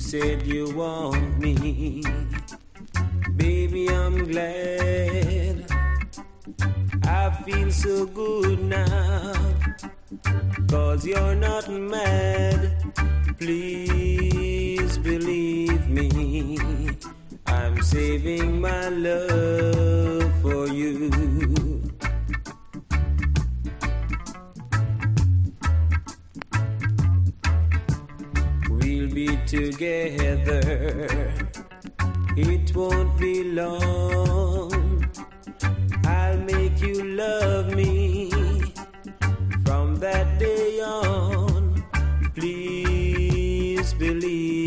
said you want me. Baby, I'm glad. I feel so good now, 'cause you're not mad. Please believe me, I'm saving my love for you. We'll be together, it won't be long. I'll make you love me from that day on. Please believe